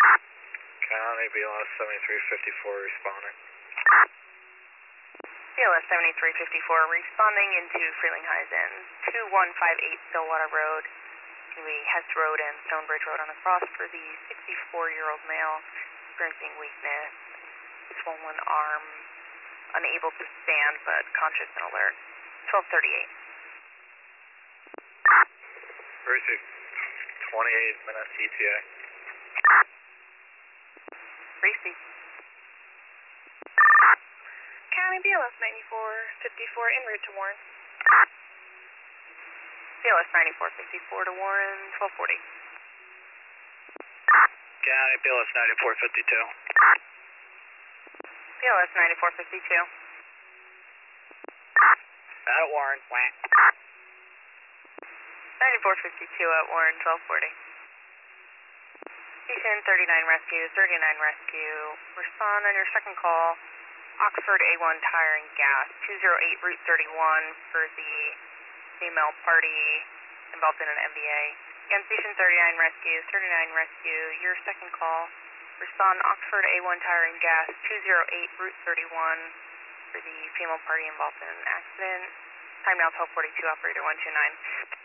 County BLS 7354 responding. BLS 7354 responding into Freeling Highs End, 2158 Stillwater Road, Hess Road and Stonebridge Road on the cross for the 64-year-old male experiencing weakness, swollen arm, unable to stand but conscious and alert. 1238. Basic 28-minute ETA. Receive. County BLS 9454 en route to Warren. BLS 9454 to Warren, 1240. County BLS 9452. BLS 9452. At Warren. 9452 at Warren, 1240. Station 39 Rescue, 39 Rescue. Respond on your second call. Oxford A1 Tire and Gas, 208 Route 31 for the female party involved in an MBA. Again, Station 39 Rescue, 39 Rescue, your second call. Respond Oxford A1 Tire and Gas, 208 Route 31 for the female party involved in an accident. Time now 1242, operator 129.